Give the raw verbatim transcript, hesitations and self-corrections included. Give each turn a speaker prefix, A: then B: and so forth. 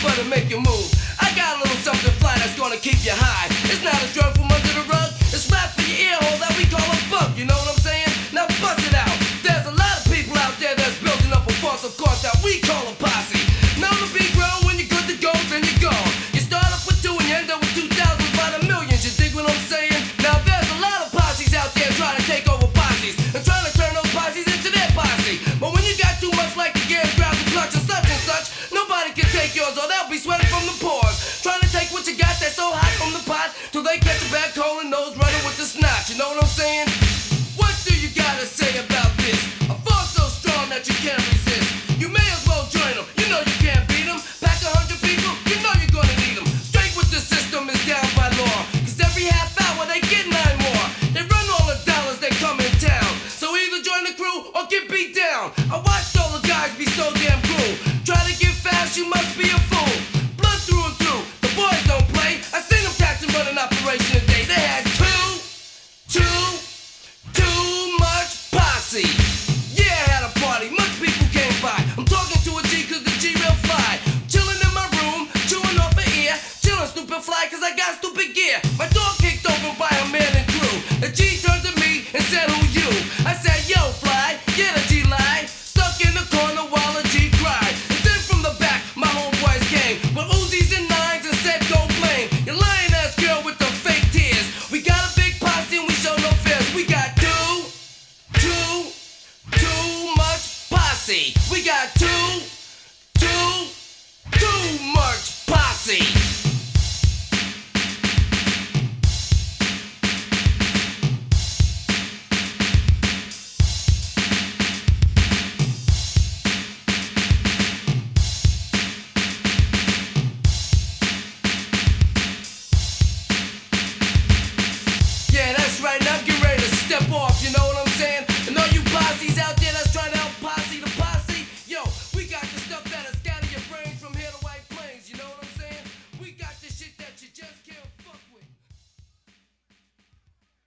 A: fun to make you move. I got a little something fly that's gonna keep you high. It's not a drug from under the rug, it's rap for your ear hole that we call a bug. You know what I'm saying? Now bust it out. There's a lot of people out there that's building up a false of course that we call a posse. Now to be grown, when you're good to go, then you go. You start up with two and you end up with two thousand by the millions. You dig what I'm saying? Now there's a lot of posses out there trying to take over posses and trying to turn those posses into their posse. But when you got too much like the gears, grab the clutch and such and such, nobody can take yours or they'll be sweating from the pores. Trying to take what you got that's so hot from the pot till they catch a bad cold and nose running with the snot. You know what I'm saying? What do you gotta say about this? A force so strong that you can't resist. You may as well join them. You know you can't beat them. Pack a hundred people, you know you're gonna need them. Straight with the system is down by law. Cause every half hour they get nine more. They run all the dollars that come in town. So either join the crew or get beat down. I watched all the guys be so damn cruel. Try to get fast, you must be a fool. Blood through and through, the boys don't play. I seen them tax and run an operation a day. They had two, two, too much posse. Yeah, I had a party, much people came by. I'm talking to a G cause the G real fly. Chilling in my room, chewing off an ear. Chilling stupid fly cause I got stupid gear. My door kicked open by a man and crew. The G turned to me and said, who you? I said, yo fly, yeah the G lied. Stuck in the corner while the G cried. And then from the back, my homeboys came with Uzis and nines and said, go blame your lying ass girl with the fake tears. We got a big posse and we show no fears. We got two, two, too much posse. We got two, two, too much posse.